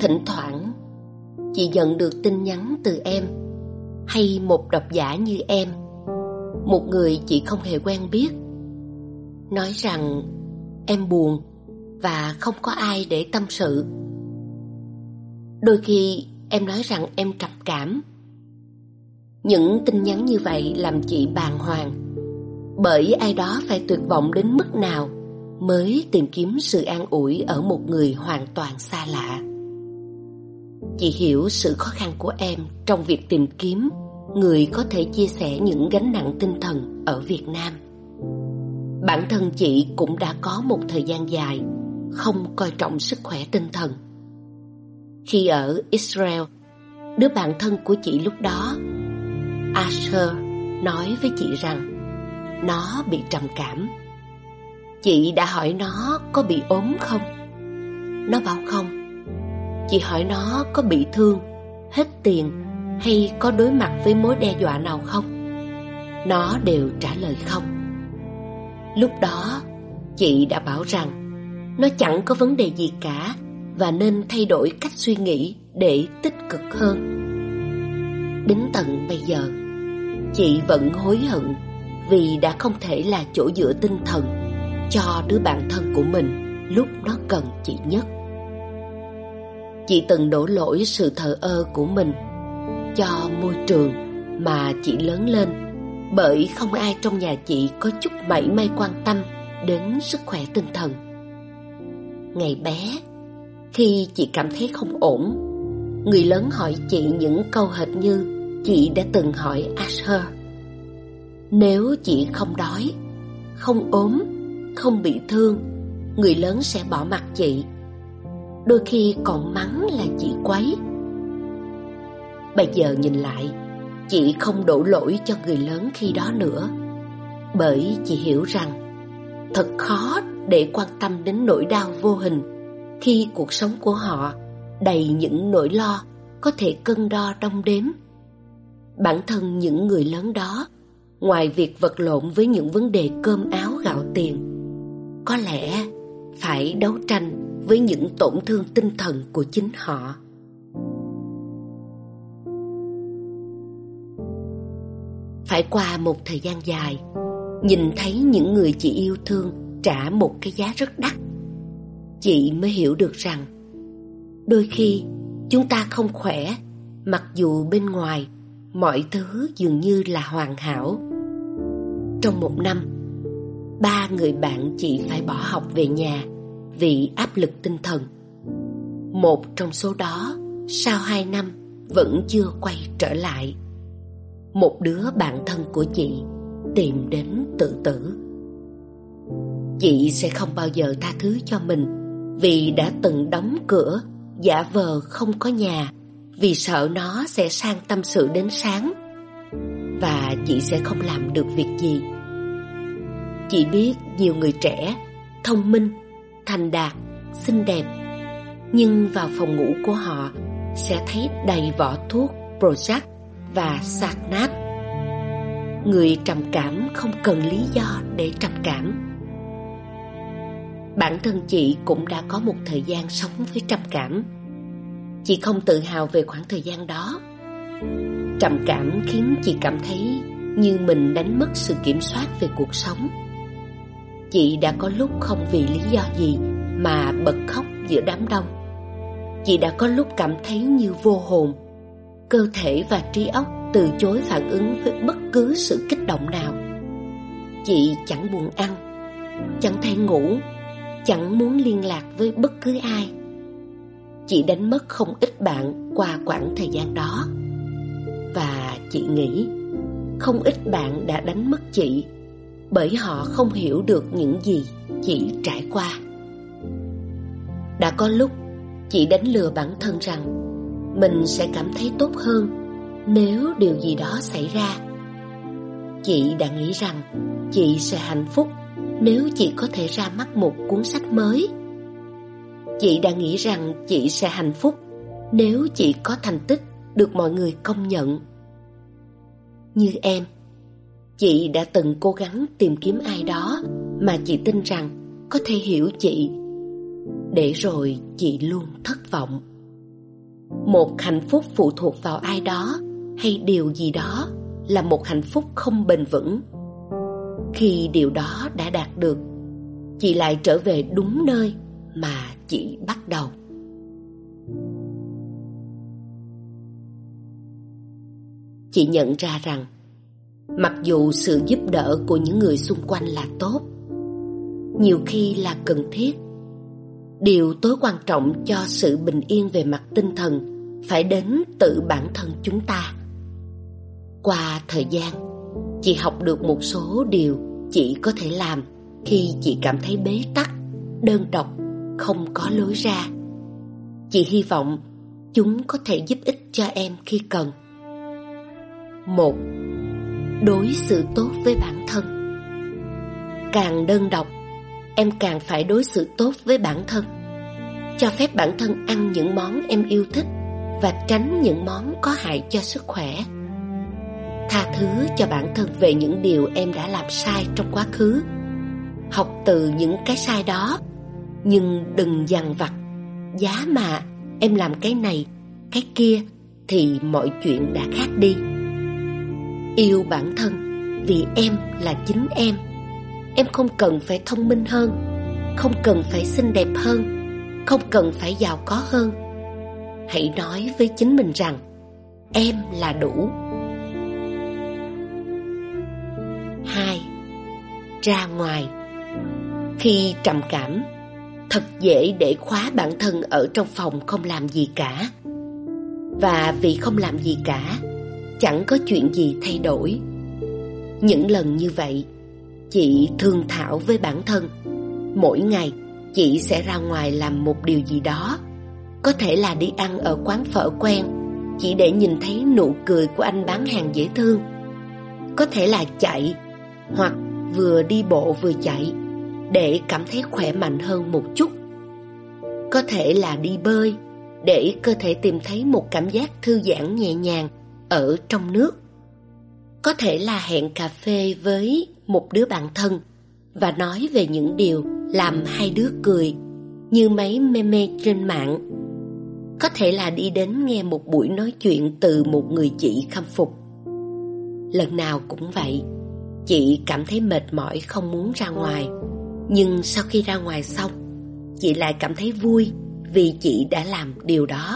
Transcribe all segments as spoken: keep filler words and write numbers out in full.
Thỉnh thoảng chị nhận được tin nhắn từ em, hay một độc giả như em, một người chị không hề quen biết, nói rằng em buồn và không có ai để tâm sự. Đôi khi em nói rằng em trầm cảm. Những tin nhắn như vậy làm chị bàng hoàng, bởi ai đó phải tuyệt vọng đến mức nào mới tìm kiếm sự an ủi ở một người hoàn toàn xa lạ. Chị hiểu sự khó khăn của em trong việc tìm kiếm người có thể chia sẻ những gánh nặng tinh thần ở Việt Nam. Bản thân chị cũng đã có một thời gian dài không coi trọng sức khỏe tinh thần. Khi ở Israel, đứa bạn thân của chị lúc đó, Asher, nói với chị rằng nó bị trầm cảm. Chị đã hỏi nó có bị ốm không. Nó bảo không. Chị hỏi nó có bị thương, hết tiền hay có đối mặt với mối đe dọa nào không. Nó đều trả lời không. Lúc đó chị đã bảo rằng nó chẳng có vấn đề gì cả và nên thay đổi cách suy nghĩ để tích cực hơn. Đến tận bây giờ, chị vẫn hối hận vì đã không thể là chỗ dựa tinh thần cho đứa bạn thân của mình lúc nó cần chị nhất. Chị từng đổ lỗi sự thờ ơ của mình cho môi trường mà chị lớn lên, bởi không ai trong nhà chị có chút mảy may quan tâm đến sức khỏe tinh thần. Ngày bé, khi chị cảm thấy không ổn, người lớn hỏi chị những câu hệt như chị đã từng hỏi Asher. Nếu chị không đói, không ốm, không bị thương, người lớn sẽ bỏ mặc chị, đôi khi còn mắng là chị quấy. Bây giờ nhìn lại, chị không đổ lỗi cho người lớn khi đó nữa, bởi chị hiểu rằng thật khó để quan tâm đến nỗi đau vô hình khi cuộc sống của họ đầy những nỗi lo có thể cân đo đong đếm. Bản thân những người lớn đó, ngoài việc vật lộn với những vấn đề cơm áo gạo tiền, có lẽ phải đấu tranh với những tổn thương tinh thần của chính họ. Phải qua một thời gian dài, nhìn thấy những người chị yêu thương trả một cái giá rất đắt, chị mới hiểu được rằng đôi khi chúng ta không khỏe, mặc dù bên ngoài mọi thứ dường như là hoàn hảo. Trong một năm, ba người bạn chị phải bỏ học về nhà vì áp lực tinh thần. Một trong số đó sau hai năm vẫn chưa quay trở lại. Một đứa bạn thân của chị tìm đến tự tử. Chị sẽ không bao giờ tha thứ cho mình vì đã từng đóng cửa, giả vờ không có nhà vì sợ nó sẽ sang tâm sự đến sáng, và chị sẽ không làm được việc gì. Chị biết nhiều người trẻ, thông minh, thành đạt, xinh đẹp, nhưng vào phòng ngủ của họ sẽ thấy đầy vỏ thuốc Prozac và Satnap. Người trầm cảm không cần lý do để trầm cảm. Bản thân chị cũng đã có một thời gian sống với trầm cảm. Chị không tự hào về khoảng thời gian đó. Trầm cảm khiến chị cảm thấy như mình đánh mất sự kiểm soát về cuộc sống. Chị đã có lúc không vì lý do gì mà bật khóc giữa đám đông. Chị đã có lúc cảm thấy như vô hồn. Cơ thể và trí óc từ chối phản ứng với bất cứ sự kích động nào. Chị chẳng buồn ăn, chẳng thể ngủ, chẳng muốn liên lạc với bất cứ ai. Chị đánh mất không ít bạn qua quãng thời gian đó. Và chị nghĩ không ít bạn đã đánh mất chị bởi họ không hiểu được những gì chị trải qua. Đã có lúc chị đánh lừa bản thân rằng mình sẽ cảm thấy tốt hơn nếu điều gì đó xảy ra. Chị đã nghĩ rằng chị sẽ hạnh phúc nếu chị có thể ra mắt một cuốn sách mới. Chị đã nghĩ rằng chị sẽ hạnh phúc nếu chị có thành tích được mọi người công nhận. Như em, chị đã từng cố gắng tìm kiếm ai đó mà chị tin rằng có thể hiểu chị, để rồi chị luôn thất vọng. Một hạnh phúc phụ thuộc vào ai đó hay điều gì đó là một hạnh phúc không bền vững. Khi điều đó đã đạt được, chị lại trở về đúng nơi mà chị bắt đầu. Chị nhận ra rằng mặc dù sự giúp đỡ của những người xung quanh là tốt, nhiều khi là cần thiết, điều tối quan trọng cho sự bình yên về mặt tinh thần phải đến từ bản thân chúng ta. Qua thời gian, chị học được một số điều chị có thể làm khi chị cảm thấy bế tắc, đơn độc, không có lối ra. Chị hy vọng chúng có thể giúp ích cho em khi cần. Một, đối xử tốt với bản thân. Càng đơn độc, em càng phải đối xử tốt với bản thân. Cho phép bản thân ăn những món em yêu thích và tránh những món có hại cho sức khỏe. Tha thứ cho bản thân về những điều em đã làm sai trong quá khứ. Học từ những cái sai đó, nhưng đừng dằn vặt. Giá mà em làm cái này, cái kia thì mọi chuyện đã khác đi. Yêu bản thân vì em là chính em. Em không cần phải thông minh hơn, không cần phải xinh đẹp hơn, không cần phải giàu có hơn. Hãy nói với chính mình rằng em là đủ. Hai, ra ngoài. Khi trầm cảm, thật dễ để khóa bản thân ở trong phòng không làm gì cả. Và vì không làm gì cả, chẳng có chuyện gì thay đổi. Những lần như vậy, chị thương thảo với bản thân, mỗi ngày chị sẽ ra ngoài làm một điều gì đó. Có thể là đi ăn ở quán phở quen, chỉ để nhìn thấy nụ cười của anh bán hàng dễ thương. Có thể là chạy, hoặc vừa đi bộ vừa chạy, để cảm thấy khỏe mạnh hơn một chút. Có thể là đi bơi, để cơ thể tìm thấy một cảm giác thư giãn nhẹ nhàng ở trong nước. Có thể là hẹn cà phê với một đứa bạn thân và nói về những điều làm hai đứa cười, như mấy meme trên mạng. Có thể là đi đến nghe một buổi nói chuyện từ một người chị khâm phục. Lần nào cũng vậy, chị cảm thấy mệt mỏi không muốn ra ngoài. Nhưng sau khi ra ngoài xong, chị lại cảm thấy vui vì chị đã làm điều đó.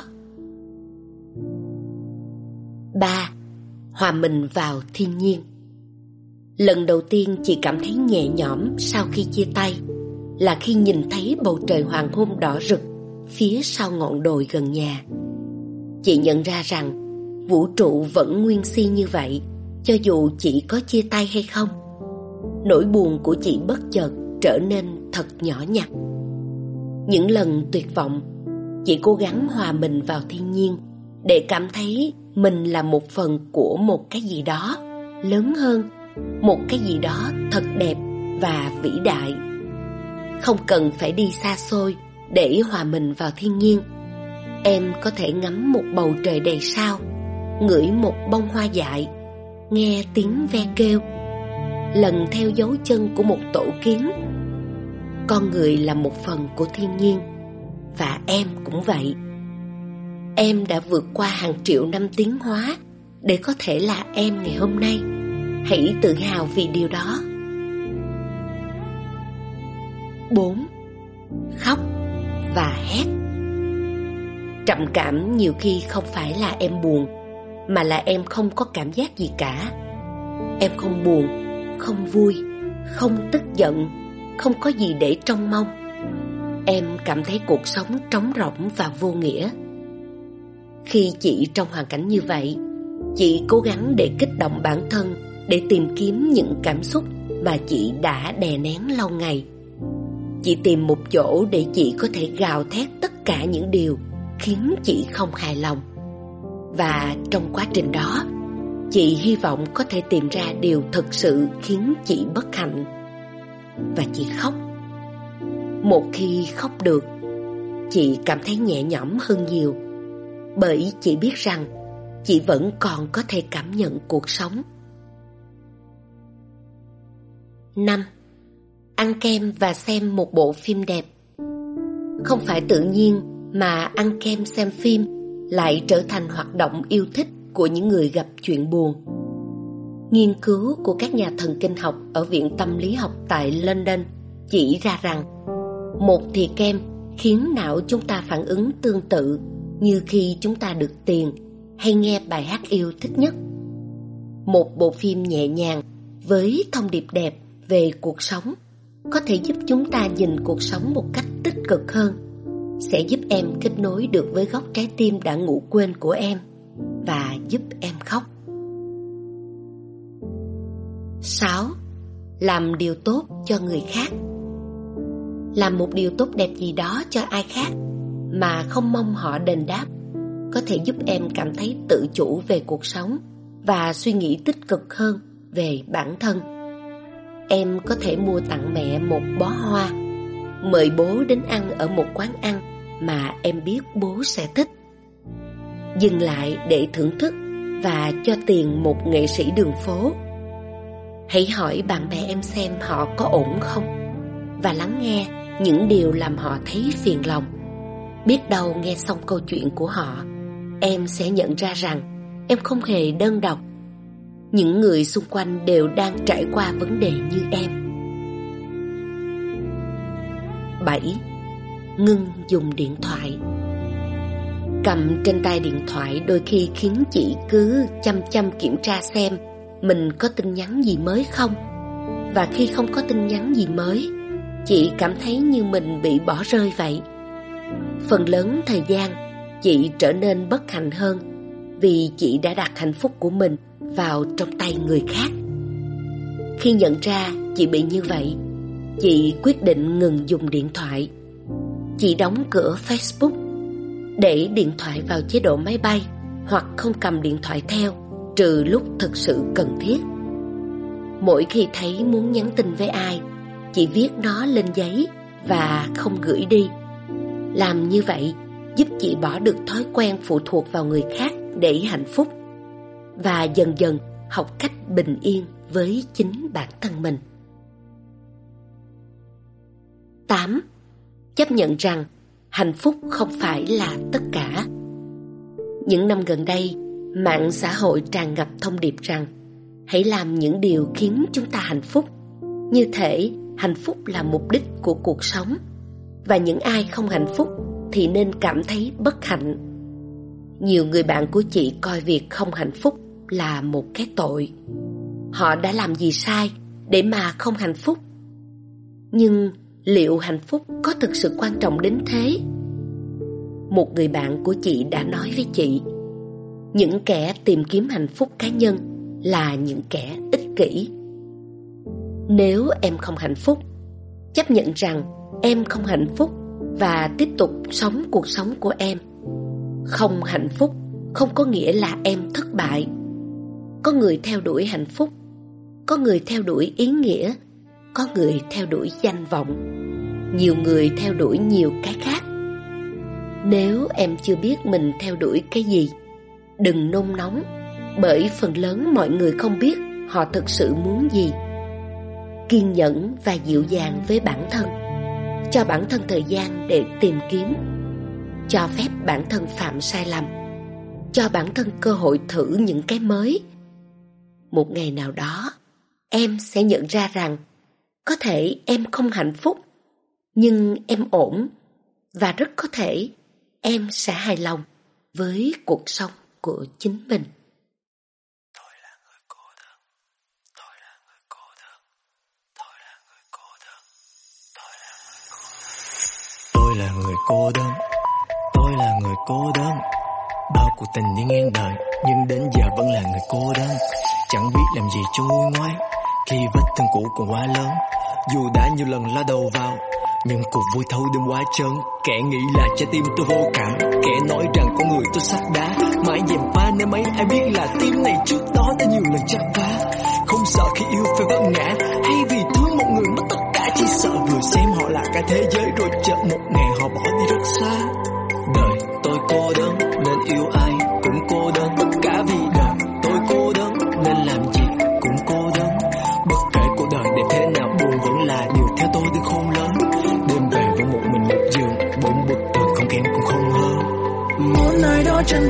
Ba, hòa mình vào thiên nhiên. Lần đầu tiên chị cảm thấy nhẹ nhõm sau khi chia tay là khi nhìn thấy bầu trời hoàng hôn đỏ rực phía sau ngọn đồi gần nhà. Chị nhận ra rằng vũ trụ vẫn nguyên si như vậy, cho dù chị có chia tay hay không. Nỗi buồn của chị bất chợt trở nên thật nhỏ nhặt. Những lần tuyệt vọng, chị cố gắng hòa mình vào thiên nhiên để cảm thấy mình là một phần của một cái gì đó lớn hơn, một cái gì đó thật đẹp và vĩ đại. Không cần phải đi xa xôi để hòa mình vào thiên nhiên. Em có thể ngắm một bầu trời đầy sao, ngửi một bông hoa dại, nghe tiếng ve kêu, lần theo dấu chân của một tổ kiến. Con người là một phần của thiên nhiên, và em cũng vậy. Em đã vượt qua hàng triệu năm tiến hóa để có thể là em ngày hôm nay. Hãy tự hào vì điều đó. Bốn, khóc và hét. Trầm cảm nhiều khi không phải là em buồn, mà là em không có cảm giác gì cả. Em không buồn, không vui, không tức giận, không có gì để trông mong. Em cảm thấy cuộc sống trống rỗng và vô nghĩa. Khi chị trong hoàn cảnh như vậy, chị cố gắng để kích động bản thân, để tìm kiếm những cảm xúc mà chị đã đè nén lâu ngày. Chị tìm một chỗ để chị có thể gào thét tất cả những điều khiến chị không hài lòng. Và trong quá trình đó, chị hy vọng có thể tìm ra điều thực sự khiến chị bất hạnh. Và chị khóc. Một khi khóc được, chị cảm thấy nhẹ nhõm hơn nhiều, bởi chị biết rằng chị vẫn còn có thể cảm nhận cuộc sống. Năm, ăn kem và xem một bộ phim đẹp. Không phải tự nhiên mà ăn kem xem phim, lại trở thành hoạt động yêu thích của những người gặp chuyện buồn. Nghiên cứu của các nhà thần kinh học ở Viện Tâm lý học tại London chỉ ra rằng một thìa kem khiến não chúng ta phản ứng tương tự như khi chúng ta được tiền hay nghe bài hát yêu thích nhất. Một bộ phim nhẹ nhàng với thông điệp đẹp về cuộc sống có thể giúp chúng ta nhìn cuộc sống một cách tích cực hơn, sẽ giúp em kết nối được với góc trái tim đã ngủ quên của em và giúp em khóc. Sáu. Làm điều tốt cho người khác. Làm một điều tốt đẹp gì đó cho ai khác mà không mong họ đền đáp có thể giúp em cảm thấy tự chủ về cuộc sống và suy nghĩ tích cực hơn về bản thân. Em có thể mua tặng mẹ một bó hoa, mời bố đến ăn ở một quán ăn mà em biết bố sẽ thích, dừng lại để thưởng thức và cho tiền một nghệ sĩ đường phố. Hãy hỏi bạn bè em xem họ có ổn không, và lắng nghe những điều làm họ thấy phiền lòng. Biết đâu nghe xong câu chuyện của họ, em sẽ nhận ra rằng em không hề đơn độc. Những người xung quanh đều đang trải qua vấn đề như em. Bảy. Ngưng dùng điện thoại. Cầm trên tay điện thoại đôi khi khiến chị cứ chăm chăm kiểm tra xem mình có tin nhắn gì mới không. Và khi không có tin nhắn gì mới, chị cảm thấy như mình bị bỏ rơi vậy. Phần lớn thời gian, chị trở nên bất hạnh hơn vì chị đã đặt hạnh phúc của mình vào trong tay người khác. Khi nhận ra chị bị như vậy, chị quyết định ngừng dùng điện thoại. Chị đóng cửa Facebook, để điện thoại vào chế độ máy bay hoặc không cầm điện thoại theo trừ lúc thực sự cần thiết. Mỗi khi thấy muốn nhắn tin với ai, chị viết nó lên giấy và không gửi đi. Làm như vậy giúp chị bỏ được thói quen phụ thuộc vào người khác để hạnh phúc, và dần dần học cách bình yên với chính bản thân mình. Tám. Chấp nhận rằng hạnh phúc không phải là tất cả. Những năm gần đây, mạng xã hội tràn ngập thông điệp rằng hãy làm những điều khiến chúng ta hạnh phúc, như thể hạnh phúc là mục đích của cuộc sống, và những ai không hạnh phúc thì nên cảm thấy bất hạnh. Nhiều người bạn của chị coi việc không hạnh phúc là một cái tội. Họ đã làm gì sai để mà không hạnh phúc? Nhưng liệu hạnh phúc có thực sự quan trọng đến thế? Một người bạn của chị đã nói với chị, những kẻ tìm kiếm hạnh phúc cá nhân là những kẻ ích kỷ. Nếu em không hạnh phúc, chấp nhận rằng em không hạnh phúc và tiếp tục sống cuộc sống của em. Không hạnh phúc không có nghĩa là em thất bại. Có người theo đuổi hạnh phúc, có người theo đuổi ý nghĩa, có người theo đuổi danh vọng, nhiều người theo đuổi nhiều cái khác. Nếu em chưa biết mình theo đuổi cái gì, đừng nôn nóng, bởi phần lớn mọi người không biết họ thực sự muốn gì. Kiên nhẫn và dịu dàng với bản thân, cho bản thân thời gian để tìm kiếm, cho phép bản thân phạm sai lầm, cho bản thân cơ hội thử những cái mới. Một ngày nào đó, em sẽ nhận ra rằng có thể em không hạnh phúc, nhưng em ổn, và rất có thể em sẽ hài lòng với cuộc sống của chính mình. Tôi là người cô đơn, tôi là người cô đơn, tôi là người cô đơn, tôi là người cô đơn. Tôi là người cô đơn, tôi là người cô đơn. Bao cuộc tình đi ngang đời, nhưng đến giờ vẫn là người cô đơn. Chẳng biết làm gì cho nguôi ngoai, khi vết thương cũ còn quá lớn. Dù đã nhiều lần la đầu vào, nhưng cuộc vui thâu đêm quá trơn. Kẻ nghĩ là trái tim tôi vô cảm, kẻ nói rằng con người tôi sắt đá. Mãi dèm pha nếu mấy ai biết là tim này trước đó đã nhiều lần chắp vá. Không sợ khi yêu phải vấp ngã, hay vì thương một người mất tất cả. Chỉ sợ vừa xem họ là cả thế giới, rồi chợt một ngày họ bỏ đi rất xa. Đời tôi cô đơn nên yêu ai cũng cô đơn, tất cả vì đời tôi cô đơn nên làm gì cũng cô đơn. Bất kể cuộc đời đẹp thế nào, buồn vẫn là điều theo tôi đến khôn lớn. Đêm về với một mình một giường, bốn bức tường không kém cũng không hơn. Một ai đó chân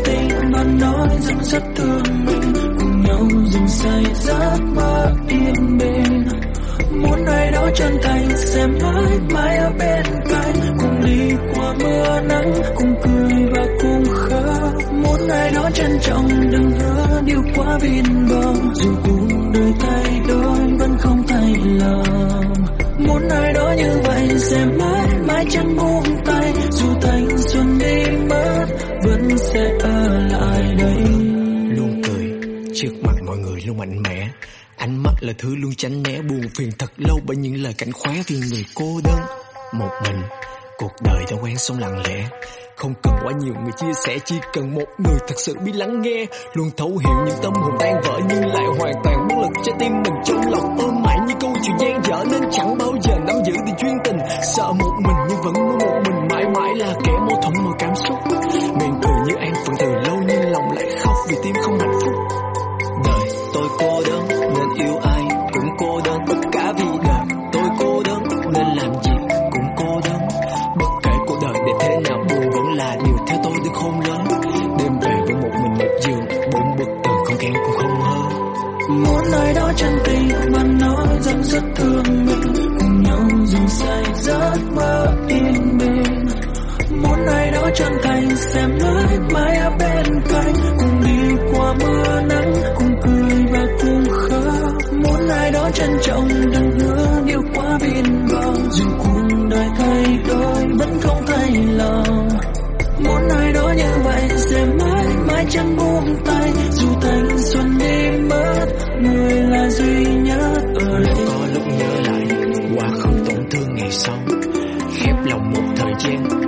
say giấc mơ yên bình. Muốn ai đó chân thành sẽ mãi mãi ở bên cạnh, cùng đi qua mưa nắng, cùng cười và cùng khóc. Muốn ai đó trân trọng đừng hứa điều quá vin bờ, dù cuộc đời thay đổi vẫn không thay lòng. Muốn ai đó như vậy sẽ mãi mãi chẳng buông tay, dù thanh xuân đi mất vẫn sẽ ở lại đây. Luôn cười trước mặt mọi người, luôn mạnh mẽ, ánh mắt là thứ luôn tránh né buồn phiền thật lâu bởi những lời cảnh khóe vì người cô đơn. Một mình cuộc đời đã quen sống lặng lẽ, không cần quá nhiều người chia sẻ, chỉ cần một người thật sự biết lắng nghe, luôn thấu hiểu những tâm hồn tan vỡ nhưng lại hoàn toàn bất lực. Trái tim mình trong lòng ôm mãi như câu chuyện gian dở nên chẳng bao giờ nắm giữ được chuyên tình. Sợ một mình nhưng vẫn muốn một mình, mãi mãi là kẻ mâu thuẫn mọi cảm xúc. Miệng cười như an phận từ lâu nhưng lòng lại khóc vì tim không hạnh phúc. Đời tôi cô đơn nên yêu ai cũng cô đơn, tất cả vì đời tôi cô đơn nên làm gì cũng cô đơn. Bất kể cuộc đời để thế nào buồn vẫn là điều theo tôi đến khôn lớn. Đêm về với một mình một giường, bốn bức tường không kém cũng không hơn. Muốn ai đó chân tình và nói rằng rất thương mình, cùng nhau dùng say giấc mơ yên bình. Muốn ai đó chân thành sẽ mãi mãi ở bên cạnh, cùng đi qua mưa nắng, cùng cười và cùng khóc. Muốn ai đó trân trọng đừng hứa điều quá vin bờ, dù cuộc đời thay đổi vẫn không thay lòng. Muốn ai đó như vậy sẽ mãi mãi chẳng buông tay, dù thanh xuân đi mất người là duy nhất ở đây. Có lúc nhớ lại quá khứ tổn thương ngày sau, khép lòng một thời gian